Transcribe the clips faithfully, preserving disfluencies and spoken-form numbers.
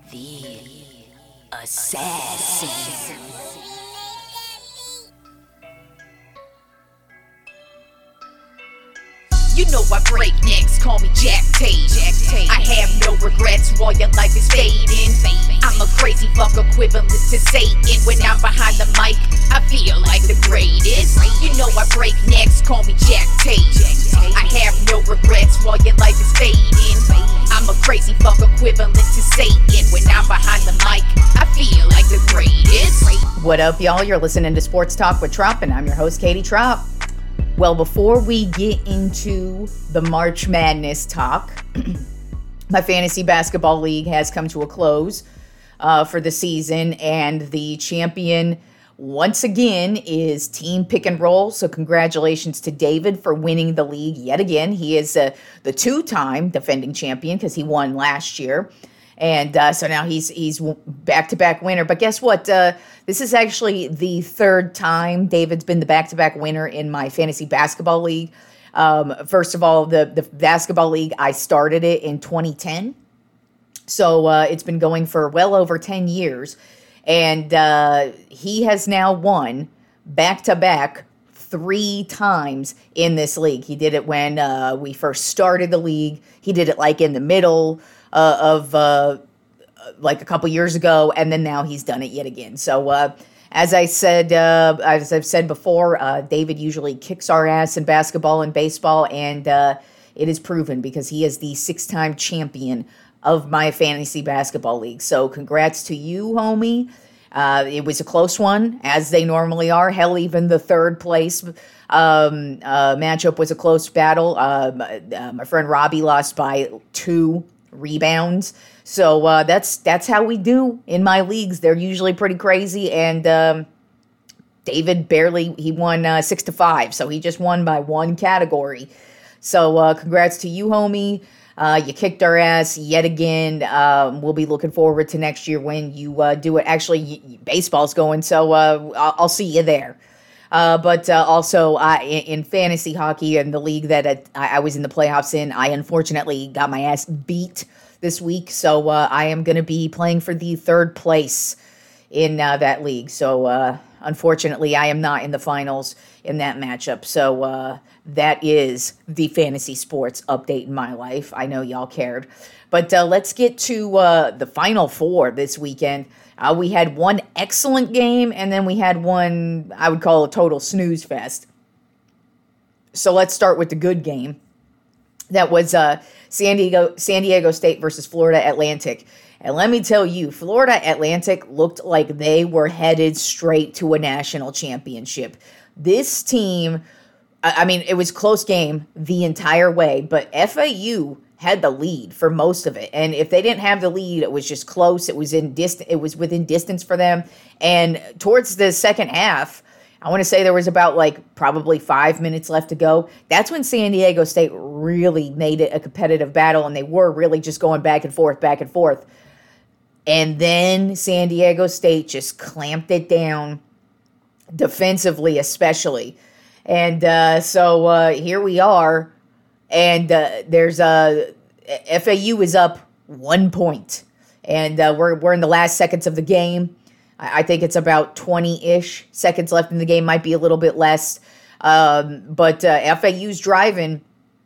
The Assassin. You know I break necks, call me Jack Tate. I have no regrets while your life is fading. I'm a crazy fuck equivalent to Satan. When I'm behind the mic, I feel like the greatest. You know I break necks, call me Jack Tate. I have no regrets while your life is fading. I'm a crazy fuck equivalent to Satan. When I'm behind the mic, I feel like the greatest. What up, y'all? You're listening to Sports Talk with Trop, and I'm your host, Katie Trop. Well, before we get into the March Madness talk, my fantasy basketball league has come to a close uh, for the season, and the champion once again is Team Pick and Roll. So congratulations to David for winning the league yet again. He is uh, the two-time defending champion because he won last year. And uh, so now he's he's back-to-back winner. But guess what? Uh, this is actually the third time David's been the back-to-back winner in my fantasy basketball league. Um, first of all, the, the basketball league, I started it in twenty ten. So uh, it's been going for well over ten years. And uh, he has now won back-to-back three times in this league. He did it when uh, we first started the league. He did it like in the middle Uh, of uh, like a couple years ago, and then now he's done it yet again. So uh, as I said, uh, as I've said before, uh, David usually kicks our ass in basketball and baseball, and uh, it is proven because he is the six-time champion of my fantasy basketball league. So congrats to you, homie. Uh, it was a close one, as they normally are. Hell, even the third place um, uh, matchup was a close battle. Uh, uh, my friend Robbie lost by two rebounds. So uh, that's that's how we do in my leagues. They're usually pretty crazy. And um, David barely, he won uh, six to five. So he just won by one category. So uh, congrats to you, homie. Uh, you kicked our ass yet again. Um, we'll be looking forward to next year when you uh, do it. Actually, y- y- baseball's going, so uh, I'll, I'll see you there. Uh, but uh, also uh, in, in fantasy hockey and the league that I, I was in the playoffs in, I unfortunately got my ass beat this week. So uh, I am going to be playing for the third place in uh, that league. So uh, unfortunately, I am not in the finals in that matchup. So uh, that is the fantasy sports update in my life. I know y'all cared. But uh, let's get to uh, the Final Four this weekend. Uh, we had one excellent game, and then we had one I would call a total snooze fest. So let's start with the good game. That was uh, San Diego, San Diego State versus Florida Atlantic. And let me tell you, Florida Atlantic looked like they were headed straight to a national championship. This team, I mean, it was a close game the entire way, but F A U had the lead for most of it. And if they didn't have the lead, it was just close. It was in dist- it was within distance for them. And towards the second half, I want to say there was about like probably five minutes left to go. That's when San Diego State really made it a competitive battle, and they were really just going back and forth, back and forth. And then San Diego State just clamped it down, defensively especially. And uh, so uh, here we are. And uh, there's a uh, F A U is up one point, and uh, we're we're in the last seconds of the game. I, I think it's about twenty-ish seconds left in the game, might be a little bit less. Um, but uh, F A U's driving,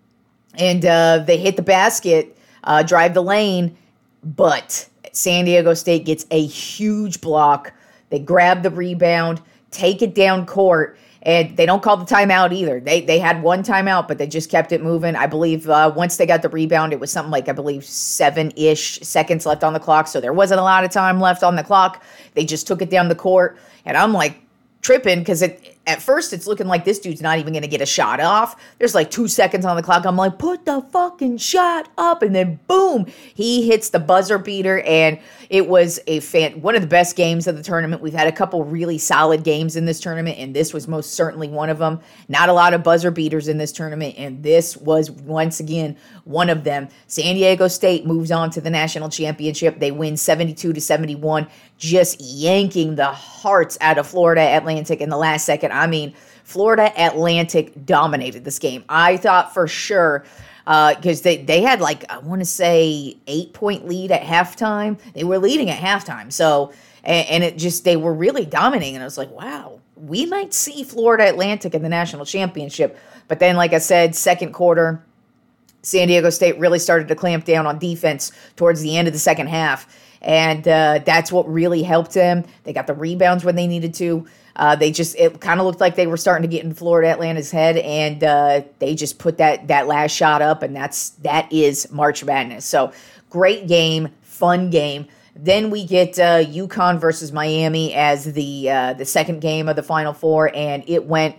and uh, they hit the basket, uh, drive the lane, but San Diego State gets a huge block. They grab the rebound, take it down court. And they don't call the timeout either. They they had one timeout, but they just kept it moving. I believe uh, once they got the rebound, it was something like, I believe, seven-ish seconds left on the clock. So there wasn't a lot of time left on the clock. They just took it down the court. And I'm like tripping because it, at first it's looking like this dude's not even going to get a shot off. There's like two seconds on the clock. I'm like, put the fucking shot up. And then boom, he hits the buzzer beater. And it was a fan, one of the best games of the tournament. We've had a couple really solid games in this tournament, and this was most certainly one of them. Not a lot of buzzer beaters in this tournament, and this was once again one of them. San Diego State moves on to the national championship. They win seventy-two to seventy-one, just yanking the hearts out of Florida Atlantic in the last second. I mean, Florida Atlantic dominated this game. I thought for sure because uh, they, they had like, I want to say, eight-point lead at halftime. They were leading at halftime. So, and, and it just, they were really dominating. And I was like, wow, we might see Florida Atlantic in the national championship. But then, like I said, second quarter, San Diego State really started to clamp down on defense towards the end of the second half. And uh, that's what really helped them. They got the rebounds when they needed to. Uh, they just, it kind of looked like they were starting to get in Florida Atlanta's head, and uh, they just put that that last shot up, and that's that is March Madness. So great game, fun game. Then we get uh, UConn versus Miami as the uh, the second game of the Final Four, and it went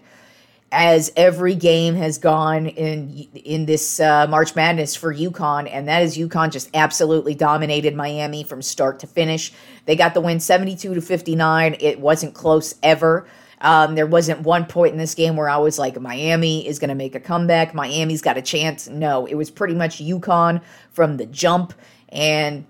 as every game has gone in in this uh, March Madness for UConn, and that is UConn just absolutely dominated Miami from start to finish. They got the win seventy-two to fifty-nine. It wasn't close ever. Um, there wasn't one point in this game where I was like, Miami is going to make a comeback. Miami's got a chance. No, it was pretty much UConn from the jump, and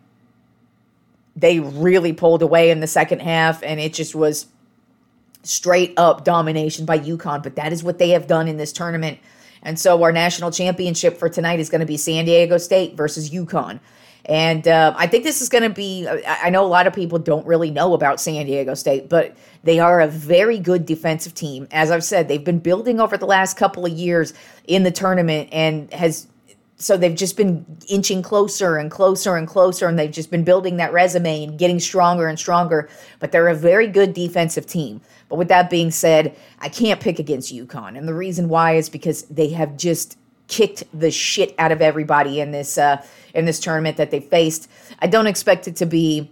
they really pulled away in the second half, and it just was straight up domination by UConn, but that is what they have done in this tournament. And so our national championship for tonight is going to be San Diego State versus UConn. And uh, I think this is going to be, I know a lot of people don't really know about San Diego State, but they are a very good defensive team. As I've said, they've been building over the last couple of years in the tournament, and has so they've just been inching closer and closer and closer, and they've just been building that resume and getting stronger and stronger. But they're a very good defensive team. But with that being said, I can't pick against UConn. And the reason why is because they have just kicked the shit out of everybody in this uh, in this tournament that they faced. I don't expect it to be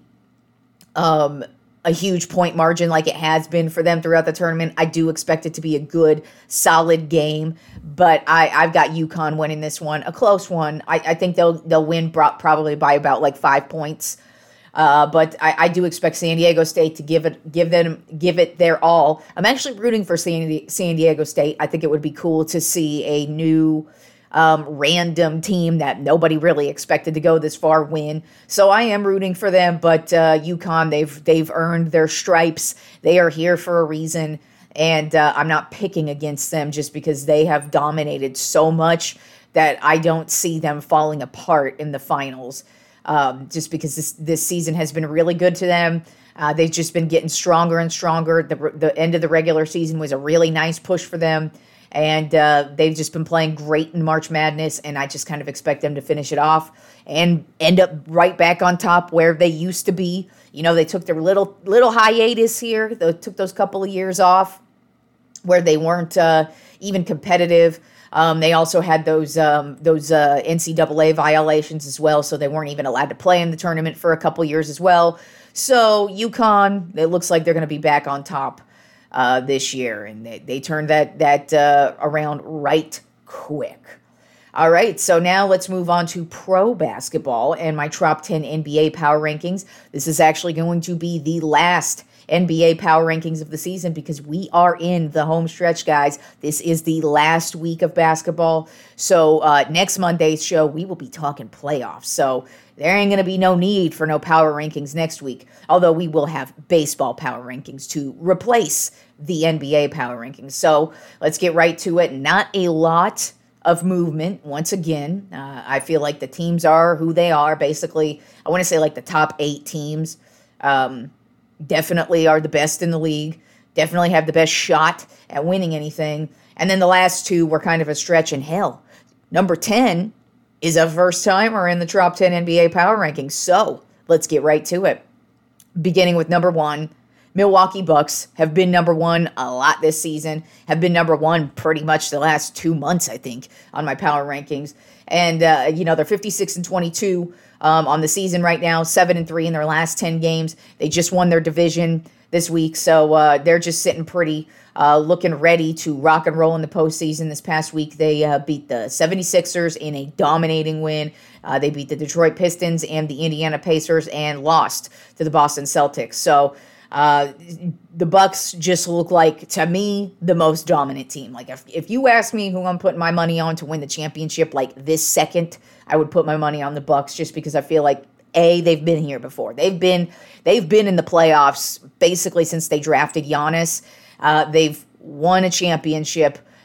um, a huge point margin like it has been for them throughout the tournament. I do expect it to be a good, solid game. But I, I've got UConn winning this one, a close one. I, I think they'll they'll win probably by about like five points. Uh, but I, I do expect San Diego State to give it, give them, give it their all. I'm actually rooting for San, San Diego State. I think it would be cool to see a new, um, random team that nobody really expected to go this far win. So I am rooting for them. But uh, UConn, they've they've earned their stripes. They are here for a reason, and uh, I'm not picking against them just because they have dominated so much that I don't see them falling apart in the finals. Um, just because this this season has been really good to them. Uh, they've just been getting stronger and stronger. The the end of the regular season was a really nice push for them, and uh, they've just been playing great in March Madness, and I just kind of expect them to finish it off and end up right back on top where they used to be. You know, they took their little little hiatus here. They took those couple of years off where they weren't uh, even competitive. Um, they also had those um, those uh, N C double A violations as well, so they weren't even allowed to play in the tournament for a couple years as well. So UConn, it looks like they're going to be back on top uh, this year, and they, they turned that that uh, around right quick. All right, so now let's move on to pro basketball and my top ten N B A power rankings. This is actually going to be the last N B A power rankings of the season because we are in the home stretch, guys. This is the last week of basketball. So uh, next Monday's show, we will be talking playoffs. So there ain't going to be no need for no power rankings next week, although we will have baseball power rankings to replace the N B A power rankings. So let's get right to it. Not a lot of movement once again. Uh, I feel like the teams are who they are. Basically, I want to say like the top eight teams um, definitely are the best in the league, definitely have the best shot at winning anything. And then the last two were kind of a stretch, and hell, number ten is a first-timer in the top ten N B A power rankings. So let's get right to it. Beginning with number one, Milwaukee Bucks have been number one a lot this season, have been number one pretty much the last two months, I think, on my power rankings. And, uh, you know, they're fifty-six and twenty-two um, on the season right now, seven and three in their last ten games. They just won their division this week, so uh, they're just sitting pretty, uh, looking ready to rock and roll in the postseason. This past week, they uh, beat the seventy-sixers in a dominating win. Uh, they beat the Detroit Pistons and the Indiana Pacers and lost to the Boston Celtics. So uh, the Bucks just look like, to me, the most dominant team. Like, if, if you ask me who I'm putting my money on to win the championship, like this second, I would put my money on the Bucks just because I feel like, A, they've been here before. They've been they've been in the playoffs basically since they drafted Giannis. Uh, they've won a championship.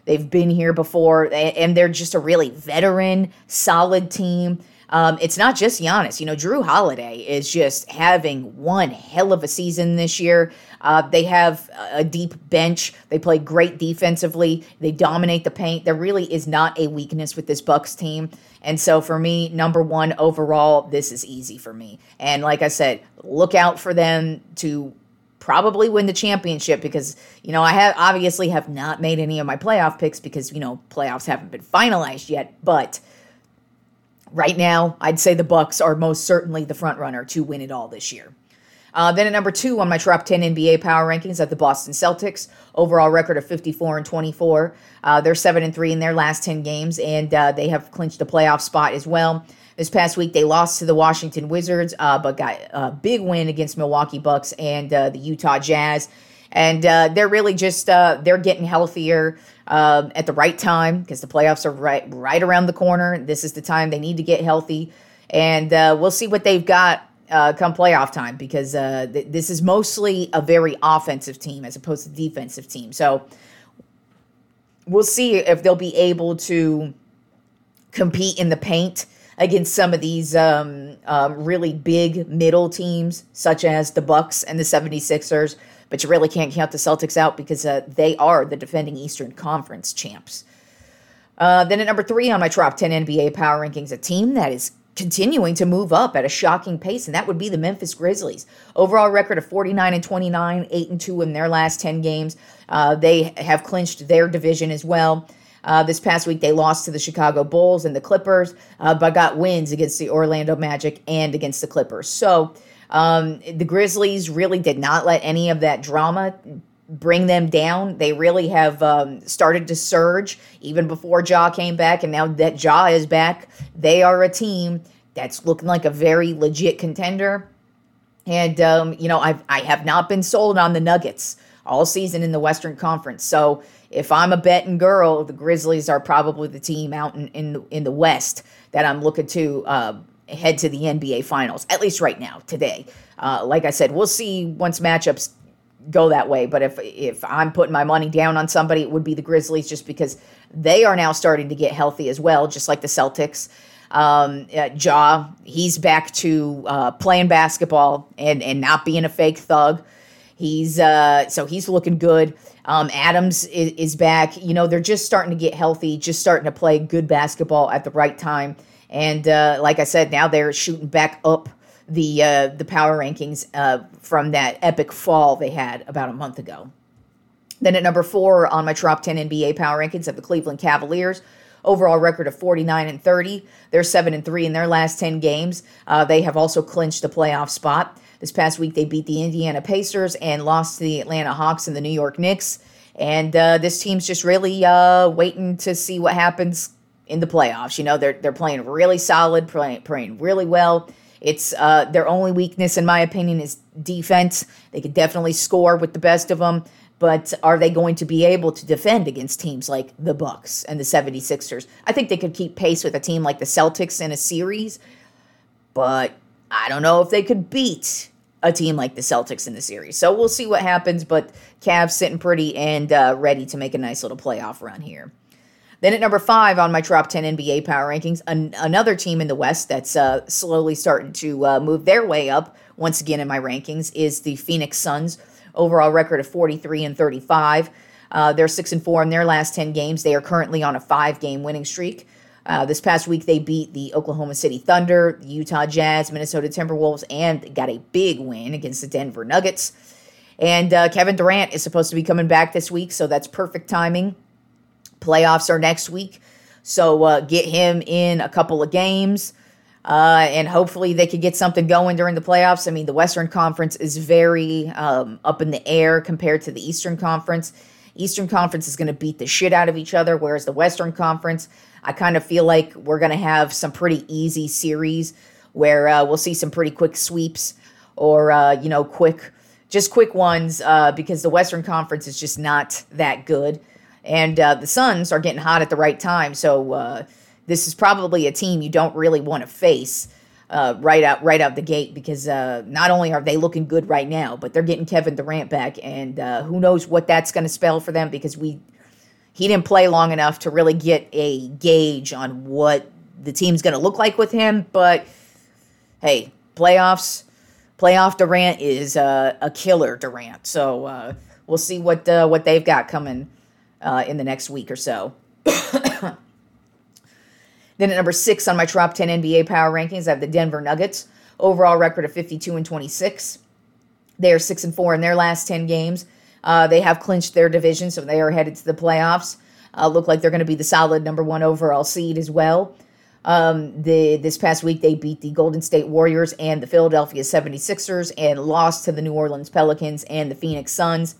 They've been here before, and they're just a really veteran, solid team. Um, it's not just Giannis. You know, Drew Holiday is just having one hell of a season this year. Uh, they have a deep bench. They play great defensively. They dominate the paint. There really is not a weakness with this Bucks team. And so for me, number one overall, this is easy for me. And like I said, look out for them to probably win the championship because, you know, I have obviously have not made any of my playoff picks because, you know, playoffs haven't been finalized yet. But right now, I'd say the Bucks are most certainly the front runner to win it all this year. Uh, then at number two on my top ten N B A power rankings are the Boston Celtics. Overall record of fifty-four and twenty-four. Uh, they're seven and three in their last ten games, and uh, they have clinched a playoff spot as well. This past week, they lost to the Washington Wizards, uh, but got a big win against Milwaukee Bucks and uh, the Utah Jazz. And uh, they're really just, uh, they're getting healthier uh, at the right time because the playoffs are right, right around the corner. This is the time they need to get healthy. And uh, we'll see what they've got uh, come playoff time because uh, th- this is mostly a very offensive team as opposed to defensive team. So we'll see if they'll be able to compete in the paint against some of these um, um, really big middle teams, such as the Bucks and the seventy-sixers. But you really can't count the Celtics out because uh, they are the defending Eastern Conference champs. Uh, then at number three on my top ten N B A power rankings, a team that is continuing to move up at a shocking pace, and that would be the Memphis Grizzlies. Overall record of forty-nine and twenty-nine, eight and two in their last ten games. Uh, they have clinched their division as well. Uh, this past week, they lost to the Chicago Bulls and the Clippers, uh, but got wins against the Orlando Magic and against the Clippers. So um, the Grizzlies really did not let any of that drama bring them down. They really have um, started to surge even before Ja came back, and now that Ja is back, they are a team that's looking like a very legit contender. And, um, you know, I've, I have not been sold on the Nuggets all season in the Western Conference. So if I'm a betting girl, the Grizzlies are probably the team out in, in, the, in the West that I'm looking to uh, head to the N B A Finals, at least right now, today. Uh, like I said, we'll see once matchups go that way. But if if I'm putting my money down on somebody, it would be the Grizzlies just because they are now starting to get healthy as well, just like the Celtics. Um, uh, Ja, he's back to uh, playing basketball and, and not being a fake thug. He's uh, so he's looking good. Um, Adams is, is back. You know, they're just starting to get healthy, just starting to play good basketball at the right time. And uh, like I said, now they're shooting back up the uh, the power rankings uh, from that epic fall they had about a month ago. Then at number four on my top ten N B A power rankings of the Cleveland Cavaliers. Overall record of forty-nine and thirty. They're seven and three in their last ten games. Uh, they have also clinched a playoff spot. This past week, they beat the Indiana Pacers and lost to the Atlanta Hawks and the New York Knicks. And uh, this team's just really uh, waiting to see what happens in the playoffs. You know, they're they're playing really solid, playing, playing really well. It's uh, their only weakness, in my opinion, is defense. They could definitely score with the best of them. But are they going to be able to defend against teams like the Bucks and the seventy-sixers? I think they could keep pace with a team like the Celtics in a series. But I don't know if they could beat a team like the Celtics in the series. So we'll see what happens, but Cavs sitting pretty and uh, ready to make a nice little playoff run here. Then at number five on my top ten N B A power rankings, an- another team in the West that's uh, slowly starting to uh, move their way up once again in my rankings is the Phoenix Suns. Overall record of forty-three and thirty-five. Uh, they're six and four in their last ten games. They are currently on a five-game winning streak. Uh, this past week, they beat the Oklahoma City Thunder, the Utah Jazz, Minnesota Timberwolves, and got a big win against the Denver Nuggets. And uh, Kevin Durant is supposed to be coming back this week, so that's perfect timing. Playoffs are next week, so uh, get him in a couple of games, uh, and hopefully they could get something going during the playoffs. I mean, the Western Conference is very um, up in the air compared to the Eastern Conference. Eastern Conference is going to beat the shit out of each other, whereas the Western Conference, I kind of feel like we're going to have some pretty easy series where uh, we'll see some pretty quick sweeps or, uh, you know, quick, just quick ones uh, because the Western Conference is just not that good. And uh, the Suns are getting hot at the right time. So uh, this is probably a team you don't really want to face uh, right out right out the gate because uh, not only are they looking good right now, but they're getting Kevin Durant back. And uh, who knows what that's going to spell for them because we... he didn't play long enough to really get a gauge on what the team's going to look like with him. But hey, playoffs, playoff Durant is uh, a killer Durant. So uh, we'll see what uh, what they've got coming uh, in the next week or so. Then at number six on my top ten N B A power rankings, I have the Denver Nuggets. Overall record of fifty-two and twenty-six. They are six and four in their last ten games. Uh, they have clinched their division, so they are headed to the playoffs. Uh, look like they're going to be the solid number one overall seed as well. Um, the this past week, they beat the Golden State Warriors and the Philadelphia seventy-sixers and lost to the New Orleans Pelicans and the Phoenix Suns.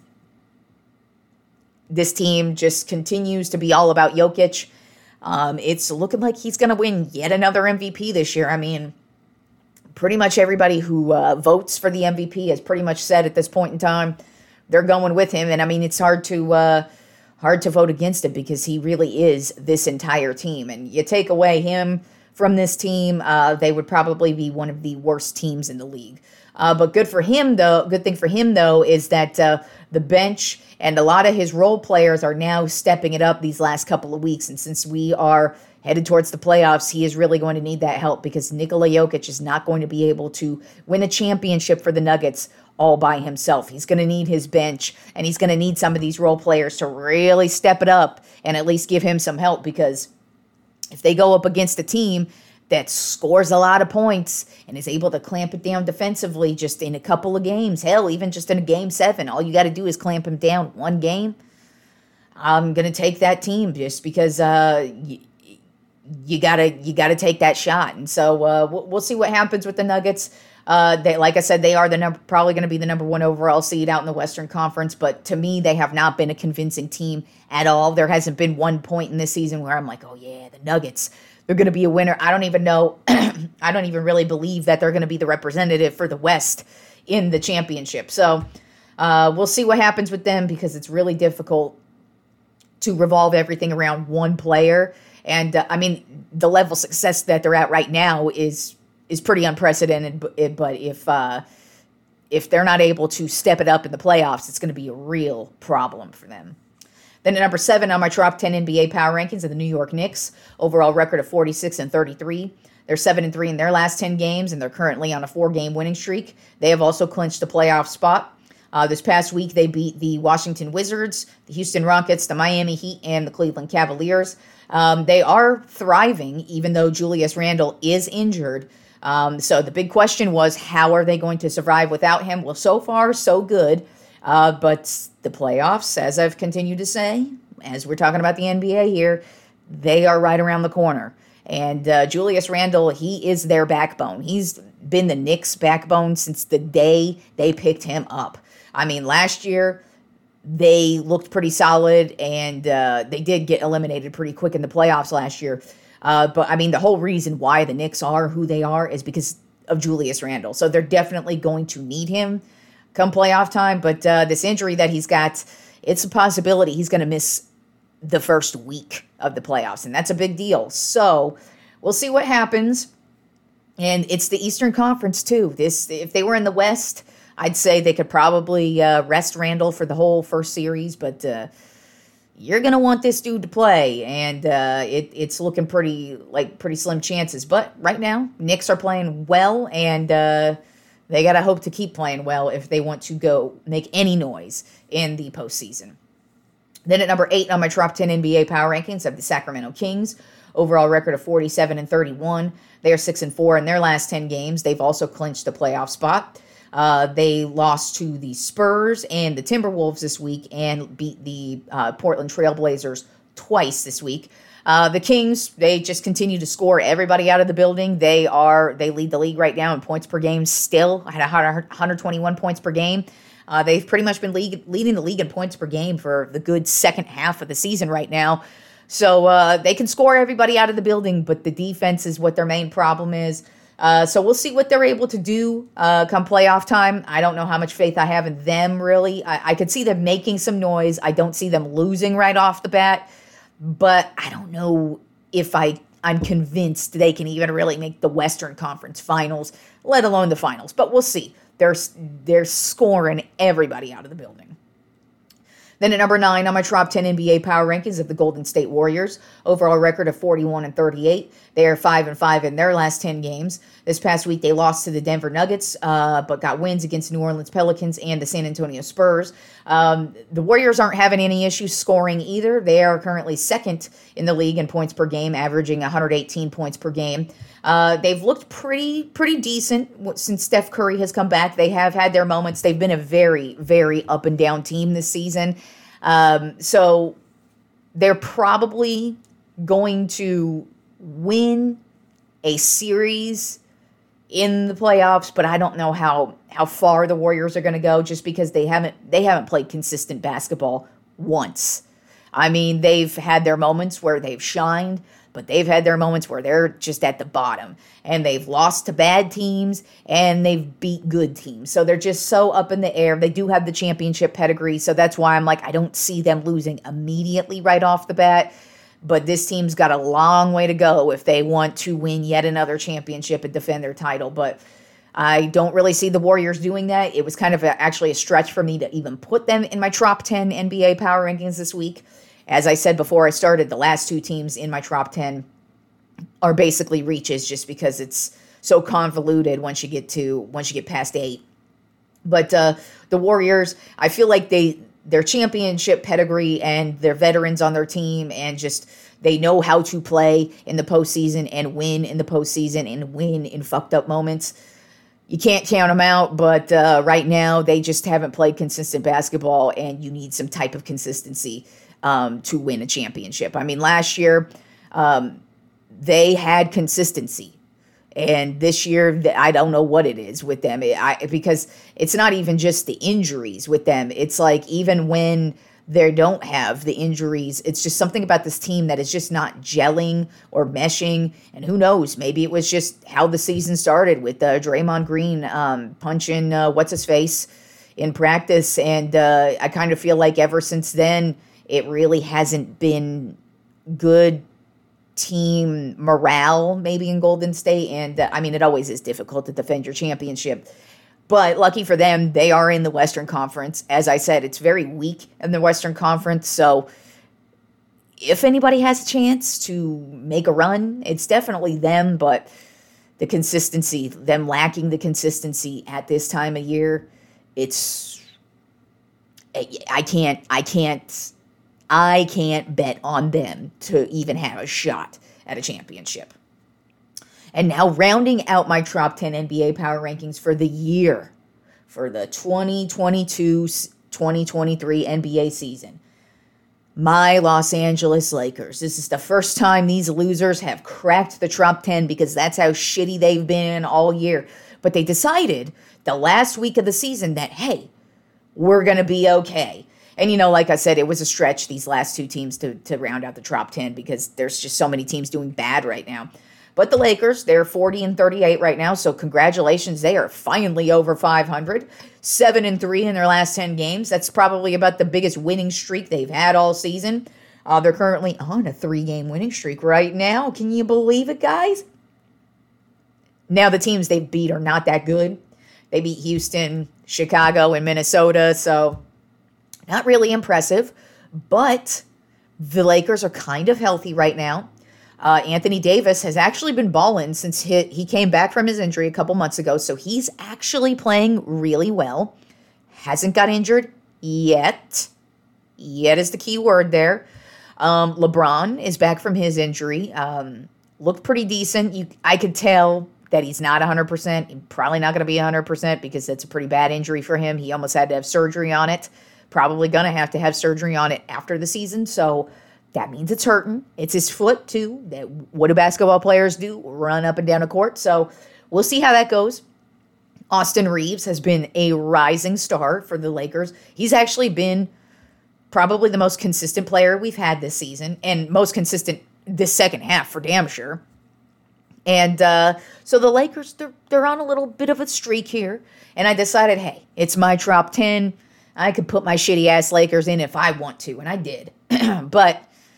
This team just continues to be all about Jokic. Um, it's looking like he's going to win yet another M V P this year. I mean, pretty much everybody who uh, votes for the M V P has pretty much said at this point in time they're going with him. And I mean, it's hard to uh, hard to vote against it because he really is this entire team. And you take away him from this team, uh, they would probably be one of the worst teams in the league. Uh, but good for him, though. Good thing for him, though, is that uh, the bench and a lot of his role players are now stepping it up these last couple of weeks. And since we are headed towards the playoffs, he is really going to need that help because Nikola Jokic is not going to be able to win a championship for the Nuggets all by himself. He's going to need his bench, and he's going to need some of these role players to really step it up and at least give him some help, because if they go up against a team that scores a lot of points and is able to clamp it down defensively just in a couple of games, hell, even just in a game seven, all you got to do is clamp him down one game. I'm going to take that team just because uh, y- you gotta you gotta take that shot. And so uh, we'll, we'll see what happens with the Nuggets. Uh, they, like I said, they are the number, probably going to be the number one overall seed out in the Western Conference. But to me, they have not been a convincing team at all. There hasn't been one point in this season where I'm like, oh yeah, the Nuggets, they're going to be a winner. I don't even know. I don't even really believe that they're going to be the representative for the West in the championship. So uh, we'll see what happens with them, because it's really difficult to revolve everything around one player. And, uh, I mean, the level of success that they're at right now is is pretty unprecedented. But, but if uh, if they're not able to step it up in the playoffs, it's going to be a real problem for them. Then at number seven on my top ten N B A power rankings are the New York Knicks. Overall record of forty-six and thirty-three. They're seven and three in their last ten games, and they're currently on a four-game winning streak. They have also clinched a playoff spot. Uh, this past week, they beat the Washington Wizards, the Houston Rockets, the Miami Heat, and the Cleveland Cavaliers. Um, they are thriving, even though Julius Randle is injured. Um, so the big question was, how are they going to survive without him? Well, so far, so good. Uh, but the playoffs, as I've continued to say, as we're talking about the N B A here, they are right around the corner. And uh, Julius Randle, he is their backbone. He's been the Knicks' backbone since the day they picked him up. I mean, last year, they looked pretty solid, and uh, they did get eliminated pretty quick in the playoffs last year. Uh, but, I mean, the whole reason why the Knicks are who they are is because of Julius Randle. So they're definitely going to need him come playoff time. But uh, this injury that he's got, it's a possibility he's going to miss the first week of the playoffs, and that's a big deal. So we'll see what happens. And it's the Eastern Conference, too. This, if they were in the West, I'd say they could probably uh, rest Randle for the whole first series, but uh, you're going to want this dude to play, and uh, it, it's looking pretty like pretty slim chances. But right now, Knicks are playing well, and uh, they got to hope to keep playing well if they want to go make any noise in the postseason. Then at number eight on my top ten N B A power rankings, I have the Sacramento Kings. Overall record of forty-seven and thirty-one. They are six and four in their last ten games. They've also clinched a playoff spot. Uh, they lost to the Spurs and the Timberwolves this week and beat the uh, Portland Trailblazers twice this week. Uh, the Kings, they just continue to score everybody out of the building. They are they lead the league right now in points per game still at one hundred twenty-one points per game. Uh, they've pretty much been league, leading the league in points per game for the good second half of the season right now. So uh, they can score everybody out of the building, but the defense is what their main problem is. Uh, so we'll see what they're able to do uh, come playoff time. I don't know how much faith I have in them, really. I, I could see them making some noise. I don't see them losing right off the bat. But I don't know if I, I'm convinced they can even really make the Western Conference Finals, let alone the finals. But we'll see. They're, they're scoring everybody out of the building. Then at number nine on my top ten N B A power rankings of the Golden State Warriors, overall record of forty-one and thirty-eight. They are five and five in their last ten games. This past week they lost to the Denver Nuggets, uh, but got wins against New Orleans Pelicans and the San Antonio Spurs. Um, the Warriors aren't having any issues scoring either. They are currently second in the league in points per game, averaging one hundred eighteen points per game. Uh, they've looked pretty pretty decent since Steph Curry has come back. They have had their moments. They've been a very, very up and down team this season. Um, so they're probably going to win a series in the playoffs, but I don't know how, how far the Warriors are going to go just because they haven't they haven't played consistent basketball once. I mean, they've had their moments where they've shined, but they've had their moments where they're just at the bottom, and they've lost to bad teams, and they've beat good teams. So they're just so up in the air. They do have the championship pedigree, so that's why I'm like, I don't see them losing immediately right off the bat. But this team's got a long way to go if they want to win yet another championship and defend their title. But I don't really see the Warriors doing that. It was kind of a, actually a stretch for me to even put them in my top ten N B A power rankings this week. As I said before I started, the last two teams in my top ten are basically reaches just because it's so convoluted once you get to once you get past eight. But uh, the Warriors, I feel like they their championship pedigree and their veterans on their team, and just they know how to play in the postseason and win in the postseason and win in fucked up moments. You can't count them out, but uh, right now they just haven't played consistent basketball, and you need some type of consistency um, to win a championship. I mean, last year um, they had consistency. And this year, I don't know what it is with them I, because it's not even just the injuries with them. It's like even when they don't have the injuries, it's just something about this team that is just not gelling or meshing. And who knows, maybe it was just how the season started with uh, Draymond Green um, punching uh, what's-his-face in practice. And uh, I kind of feel like ever since then, it really hasn't been good team morale maybe in Golden State. And uh, I mean, it always is difficult to defend your championship, but lucky for them, they are in the Western Conference. As I said, it's very weak in the Western Conference, so if anybody has a chance to make a run, it's definitely them. But the consistency, them lacking the consistency at this time of year, it's I can't I can't I can't bet on them to even have a shot at a championship. And now rounding out my top ten N B A power rankings for the year, for the twenty twenty-two twenty twenty-three N B A season, my Los Angeles Lakers. This is the first time these losers have cracked the top ten because that's how shitty they've been all year. But they decided the last week of the season that, hey, we're going to be okay. And, you know, like I said, it was a stretch, these last two teams, to, to round out the top ten because there's just so many teams doing bad right now. But the Lakers, they're forty and thirty-eight right now, so congratulations. They are finally over five hundred. seven and three in their last ten games. That's probably about the biggest winning streak they've had all season. Uh, they're currently on a three-game winning streak right now. Can you believe it, guys? Now the teams they've beat are not that good. They beat Houston, Chicago, and Minnesota, so not really impressive, but the Lakers are kind of healthy right now. Uh, Anthony Davis has actually been balling since he, he came back from his injury a couple months ago, so he's actually playing really well. Hasn't got injured yet. Yet is the key word there. Um, LeBron is back from his injury. Um, looked pretty decent. You, I could tell that he's not one hundred percent. He's probably not going to be one hundred percent because that's a pretty bad injury for him. He almost had to have surgery on it. Probably going to have to have surgery on it after the season, so that means it's hurting. It's his foot, too. That, what do basketball players do? Run up and down a court, so we'll see how that goes. Austin Reeves has been a rising star for the Lakers. He's actually been probably the most consistent player we've had this season, and most consistent this second half for damn sure. And uh, so the Lakers, they're, they're on a little bit of a streak here, and I decided, hey, it's my top ten. I could put my shitty-ass Lakers in if I want to, and I did. But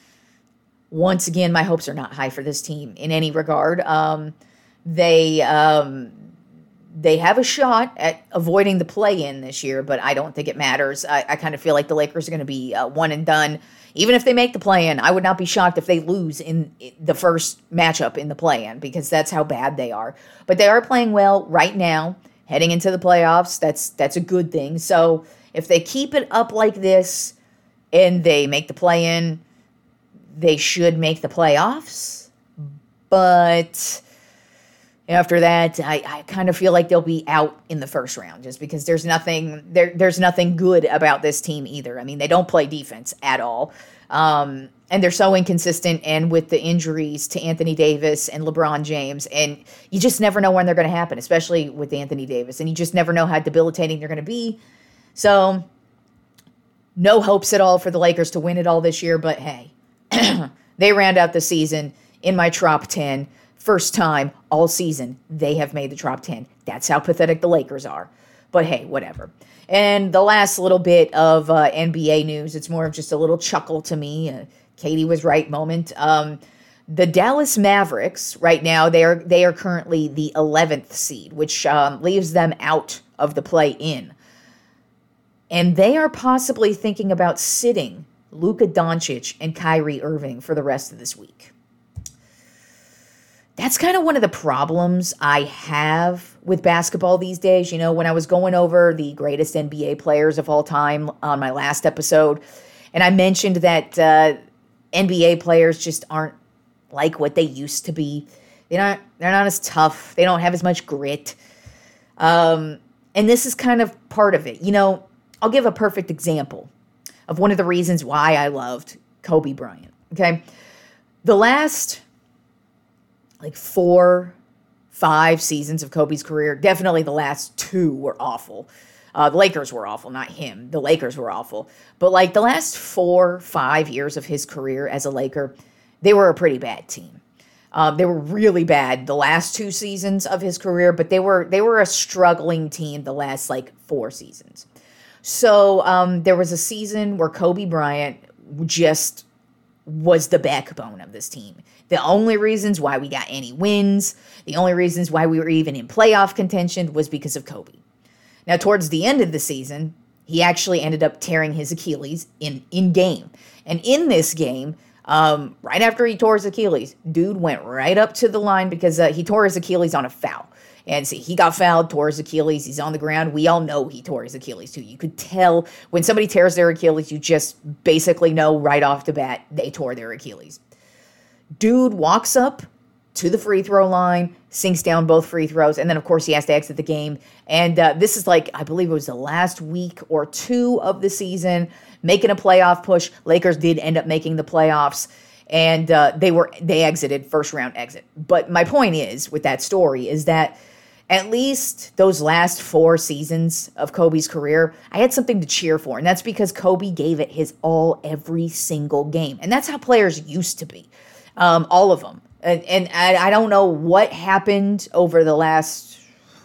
once again, my hopes are not high for this team in any regard. Um, they um, they have a shot at avoiding the play-in this year, but I don't think it matters. I, I kind of feel like the Lakers are going to be uh, one and done. Even if they make the play-in, I would not be shocked if they lose in the first matchup in the play-in, because that's how bad they are. But they are playing well right now, heading into the playoffs. That's that's a good thing. So if they keep it up like this and they make the play-in, they should make the playoffs. But after that, I, I kind of feel like they'll be out in the first round, just because there's nothing there. There's nothing good about this team either. I mean, they don't play defense at all, um, and they're so inconsistent. And with the injuries to Anthony Davis and LeBron James, and you just never know when they're going to happen, especially with Anthony Davis, and you just never know how debilitating they're going to be. So, no hopes at all for the Lakers to win it all this year. But hey, they round out the season in my top ten. First time all season they have made the top ten. That's how pathetic the Lakers are. But hey, whatever. And the last little bit of uh, N B A news, it's more of just a little chuckle to me. Uh, Katie was right moment. Um, the Dallas Mavericks, right now, they are they are currently the eleventh seed, which um, leaves them out of the play-in. And they are possibly thinking about sitting Luka Doncic and Kyrie Irving for the rest of this week. That's kind of one of the problems I have with basketball these days. You know, when I was going over the greatest N B A players of all time on my last episode, and I mentioned that uh, N B A players just aren't like what they used to be. They're not, they're not as tough. They don't have as much grit. Um, and this is kind of part of it. You know, I'll give a perfect example of one of the reasons why I loved Kobe Bryant. Okay. The last like four, five seasons of Kobe's career, definitely the last two were awful. Uh, the Lakers were awful, not him. The Lakers were awful. But like the last four, five years of his career as a Laker, they were a pretty bad team. Um, they were really bad the last two seasons of his career, but they were they were a struggling team the last like four seasons. So um, there was a season where Kobe Bryant just was the backbone of this team. The only reasons why we got any wins, the only reasons why we were even in playoff contention was because of Kobe. Now, towards the end of the season, he actually ended up tearing his Achilles in, in game. And in this game, um, right after he tore his Achilles, dude went right up to the line because uh, he tore his Achilles on a foul. And see, he got fouled, tore his Achilles. He's on the ground. We all know he tore his Achilles too. You could tell when somebody tears their Achilles, you just basically know right off the bat they tore their Achilles. Dude walks up to the free throw line, sinks down both free throws, and then, of course, he has to exit the game. And uh, this is like, I believe it was the last week or two of the season, making a playoff push. Lakers did end up making the playoffs, and uh, they were they exited, first round exit. But my point is, with that story, is that at least those last four seasons of Kobe's career, I had something to cheer for, and that's because Kobe gave it his all every single game. And that's how players used to be. Um, all of them. And, and I, I don't know what happened over the last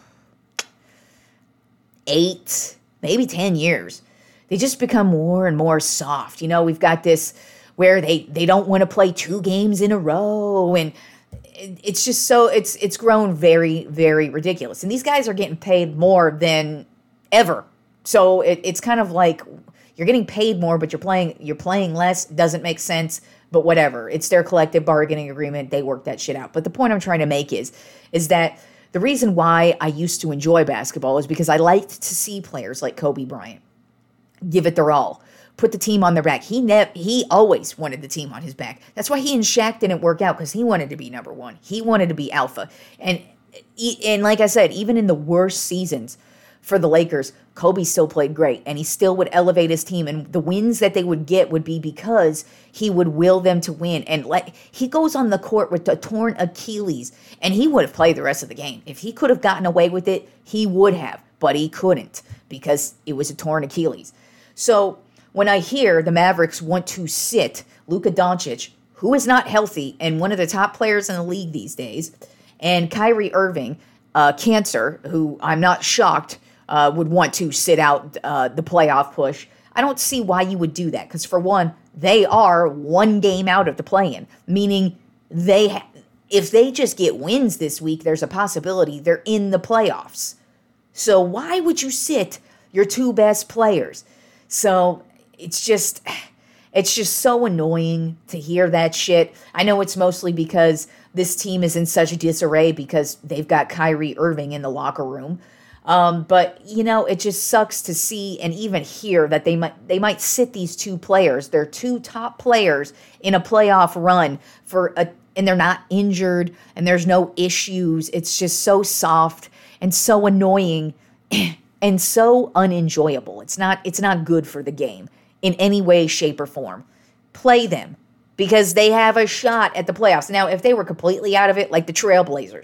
eight, maybe ten years. They just become more and more soft. You know, we've got this where they, they don't want to play two games in a row. And it, it's just so, it's it's grown very, very ridiculous. And these guys are getting paid more than ever. So it, it's kind of like you're getting paid more, but you're playing you're playing less. Doesn't make sense. But whatever, it's their collective bargaining agreement. They work that shit out. But the point I'm trying to make is, is that the reason why I used to enjoy basketball is because I liked to see players like Kobe Bryant give it their all, put the team on their back. He ne- he always wanted the team on his back. That's why he and Shaq didn't work out, because he wanted to be number one. He wanted to be alpha. And and like I said, even in the worst seasons for the Lakers, Kobe still played great, and he still would elevate his team, and the wins that they would get would be because he would will them to win. And let, he goes on the court with a torn Achilles, and he would have played the rest of the game. If he could have gotten away with it, he would have, but he couldn't because it was a torn Achilles. So when I hear the Mavericks want to sit Luka Doncic, who is not healthy and one of the top players in the league these days, and Kyrie Irving, uh, cancer, who I'm not shocked Uh, would want to sit out uh, the playoff push, I don't see why you would do that. Because for one, they are one game out of the play-in, meaning they, ha- if they just get wins this week, there's a possibility they're in the playoffs. So why would you sit your two best players? So it's just, it's just so annoying to hear that shit. I know it's mostly because this team is in such disarray because they've got Kyrie Irving in the locker room. Um, but, you know, it just sucks to see and even hear that they might they might sit these two players, their two top players, in a playoff run for a, and they're not injured and there's no issues. It's just so soft and so annoying and so unenjoyable. It's not it's not good for the game in any way, shape, or form. Play them because they have a shot at the playoffs. Now, if they were completely out of it, like the Trailblazers,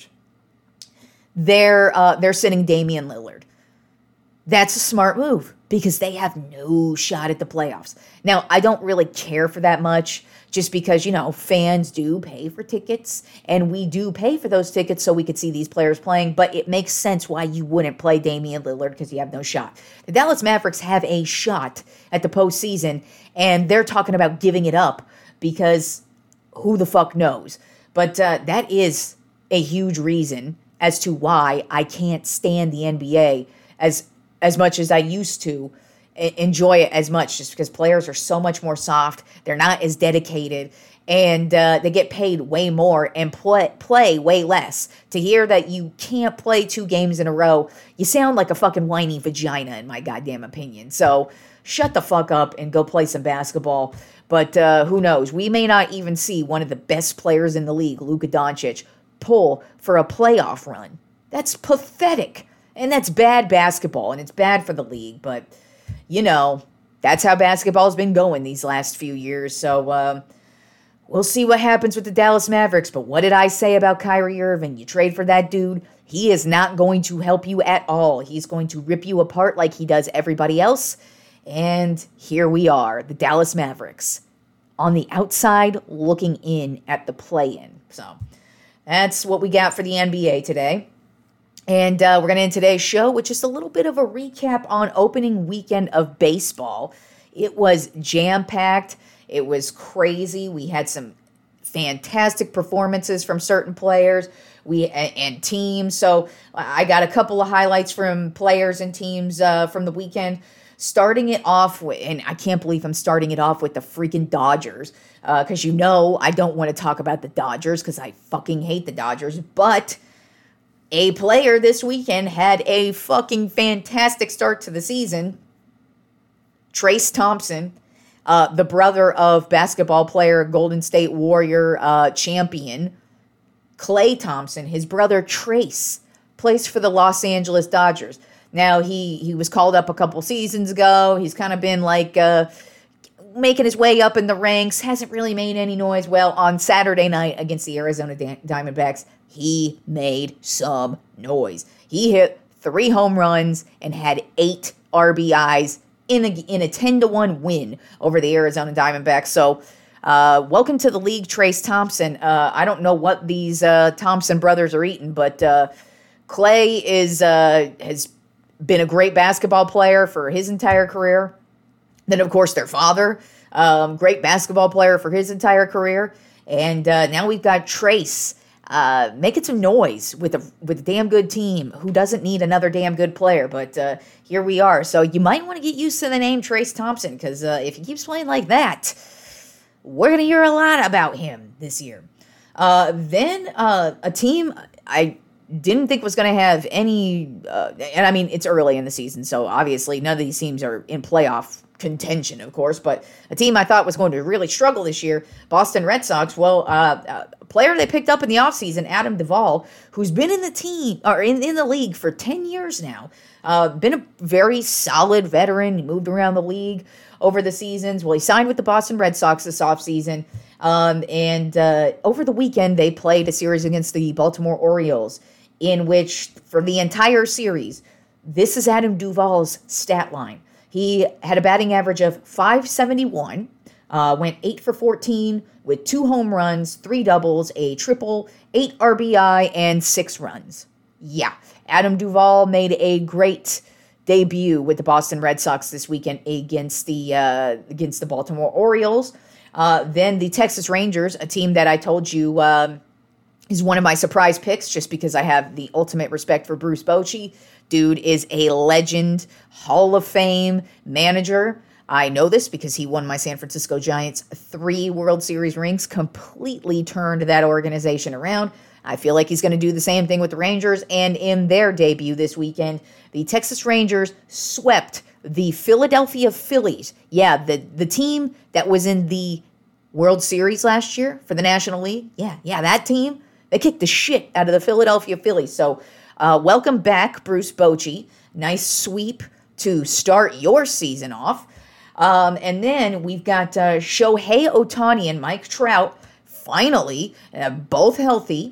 they're uh, they're sitting Damian Lillard. That's a smart move because they have no shot at the playoffs. Now, I don't really care for that much just because, you know, fans do pay for tickets and we do pay for those tickets so we could see these players playing, but it makes sense why you wouldn't play Damian Lillard because you have no shot. The Dallas Mavericks have a shot at the postseason and they're talking about giving it up because who the fuck knows? But uh, that is a huge reason as to why I can't stand the N B A as as much as I used to enjoy it as much, just because players are so much more soft. They're not as dedicated, and uh, they get paid way more and play, play way less. To hear that you can't play two games in a row, you sound like a fucking whiny vagina, in my goddamn opinion. So shut the fuck up and go play some basketball. But uh, who knows? We may not even see one of the best players in the league, Luka Doncic, pull for a playoff run. That's pathetic. And that's bad basketball, and it's bad for the league. But, you know, that's how basketball's been going these last few years. So, uh, we'll see what happens with the Dallas Mavericks. But what did I say about Kyrie Irving? You trade for that dude, he is not going to help you at all. He's going to rip you apart like he does everybody else. And here we are, the Dallas Mavericks, on the outside looking in at the play-in. So that's what we got for the N B A today. And uh, we're going to end today's show with just a little bit of a recap on opening weekend of baseball. It was jam-packed. It was crazy. We had some fantastic performances from certain players we and, and teams. So I got a couple of highlights from players and teams uh, from the weekend. Starting it off with, and I can't believe I'm starting it off with the freaking Dodgers, because uh, you know I don't want to talk about the Dodgers because I fucking hate the Dodgers, but a player this weekend had a fucking fantastic start to the season. Trayce Thompson, uh, the brother of basketball player, Golden State Warrior uh, champion, Klay Thompson, his brother Trayce, plays for the Los Angeles Dodgers. Now, he, he was called up a couple seasons ago. He's kind of been like uh, making his way up in the ranks. Hasn't really made any noise. Well, on Saturday night against the Arizona Diamondbacks, he made some noise. He hit three home runs and had eight R B Is in a, in a ten to one win over the Arizona Diamondbacks. So, uh, welcome to the league, Trayce Thompson. Uh, I don't know what these uh, Thompson brothers are eating, but uh, Klay is uh, has been a great basketball player for his entire career. Then, of course, their father, um, great basketball player for his entire career. And uh, now we've got Trayce uh, making some noise with a with a damn good team who doesn't need another damn good player. But uh, here we are. So you might want to get used to the name Trayce Thompson, because uh, if he keeps playing like that, we're going to hear a lot about him this year. Uh, then uh, a team I didn't think was going to have any, uh, and I mean, it's early in the season, so obviously none of these teams are in playoff contention, of course, but a team I thought was going to really struggle this year, Boston Red Sox. Well, uh, a player they picked up in the offseason, Adam Duvall, who's been in the team, or in, in the league for ten years now, uh, been a very solid veteran. He moved around the league over the seasons. Well, he signed with the Boston Red Sox this offseason, um, and uh, over the weekend they played a series against the Baltimore Orioles, in which, for the entire series, this is Adam Duvall's stat line. He had a batting average of five seventy-one, uh, went eight for fourteen with two home runs, three doubles, a triple, eight R B I, and six runs. Yeah, Adam Duvall made a great debut with the Boston Red Sox this weekend against the uh, against the Baltimore Orioles. Uh, then the Texas Rangers, a team that I told you Um, He's one of my surprise picks just because I have the ultimate respect for Bruce Bochy. Dude is a legend, Hall of Fame manager. I know this because he won my San Francisco Giants three World Series rings, completely turned that organization around. I feel like he's going to do the same thing with the Rangers, and in their debut this weekend, the Texas Rangers swept the Philadelphia Phillies. Yeah, the, the team that was in the World Series last year for the National League. Yeah, yeah, that team. They kicked the shit out of the Philadelphia Phillies. So uh, welcome back, Bruce Bochy. Nice sweep to start your season off. Um, and then we've got uh, Shohei Ohtani and Mike Trout, finally, uh, both healthy.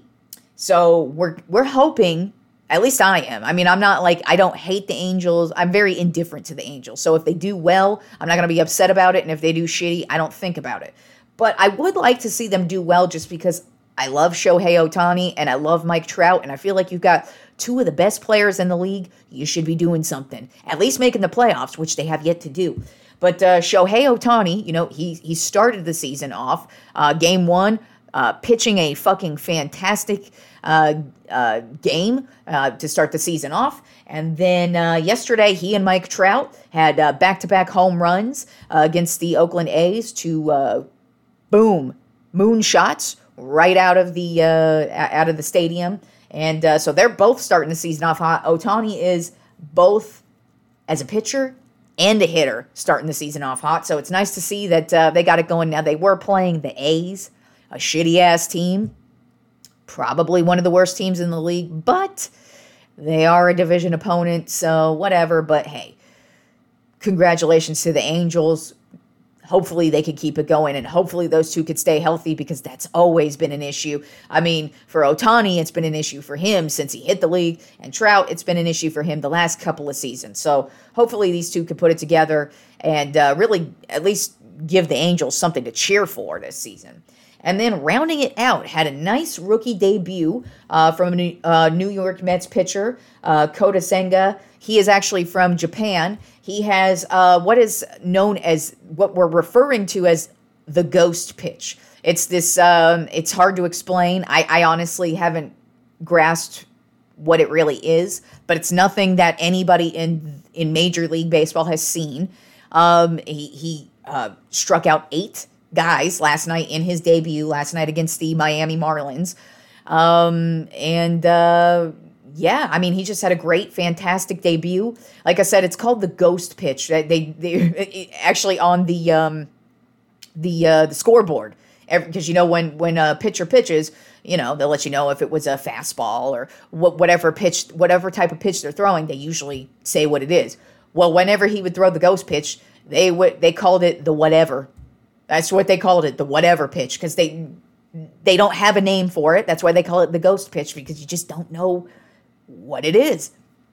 So we're we're hoping, at least I am. I mean, I'm not like, I don't hate the Angels. I'm very indifferent to the Angels. So if they do well, I'm not going to be upset about it. And if they do shitty, I don't think about it. But I would like to see them do well just because I love Shohei Ohtani and I love Mike Trout, and I feel like you've got two of the best players in the league. You should be doing something, at least making the playoffs, which they have yet to do. But uh, Shohei Ohtani, you know, he he started the season off, uh, game one, uh, pitching a fucking fantastic uh, uh, game uh, to start the season off. And then uh, yesterday, he and Mike Trout had uh, back-to-back home runs uh, against the Oakland A's to, uh, boom, moonshots right out of the uh, out of the stadium. And uh, so they're both starting the season off hot. Ohtani is both as a pitcher and a hitter starting the season off hot. So it's nice to see that uh, they got it going now. They were playing the A's, a shitty-ass team, probably one of the worst teams in the league, but they are a division opponent, so whatever. But hey, congratulations to the Angels. Hopefully they could keep it going, and hopefully those two could stay healthy, because that's always been an issue. I mean, for Ohtani, it's been an issue for him since he hit the league, and Trout, it's been an issue for him the last couple of seasons. So hopefully these two could put it together and uh, really at least give the Angels something to cheer for this season. And then rounding it out, had a nice rookie debut uh, from a New, uh, New York Mets pitcher, uh, Kota Senga. He is actually from Japan. He has uh, what is known as, what we're referring to as the ghost pitch. It's this, um, it's hard to explain. I, I honestly haven't grasped what it really is, but it's nothing that anybody in in Major League Baseball has seen. Um, he he uh, struck out eight guys last night in his debut, last night against the Miami Marlins. Um, and, uh, yeah, I mean, he just had a great, fantastic debut. Like I said, it's called the ghost pitch. They, they, they actually on the, um, the, uh, the scoreboard, because, you know, when, when a pitcher pitches, you know, they'll let you know if it was a fastball or wh- whatever pitch, whatever type of pitch they're throwing, they usually say what it is. Well, whenever he would throw the ghost pitch, they would, they called it the whatever. That's what they called it, the whatever pitch, because they they don't have a name for it. That's why they call it the ghost pitch, because you just don't know what it is.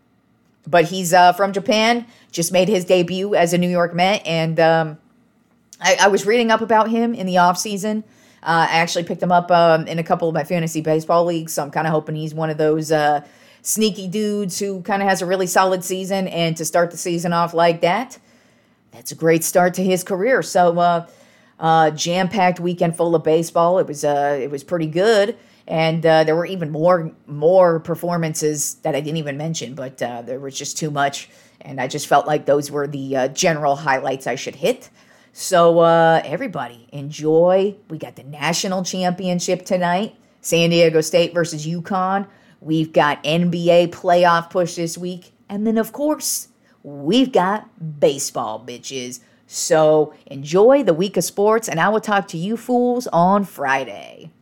But he's uh, from Japan, just made his debut as a New York Met, and um, I, I was reading up about him in the offseason. Uh, I actually picked him up um, in a couple of my fantasy baseball leagues, so I'm kind of hoping he's one of those uh, sneaky dudes who kind of has a really solid season, and to start the season off like that, that's a great start to his career. So, uh, Uh, jam-packed weekend full of baseball. It was uh, it was pretty good, and uh, there were even more more performances that I didn't even mention, but uh, there was just too much, and I just felt like those were the uh, general highlights I should hit. So uh, everybody, enjoy. We got the national championship tonight, San Diego State versus UConn. We've got N B A playoff push this week, and then of course we've got baseball, bitches. So enjoy the week of sports, and I will talk to you fools on Friday.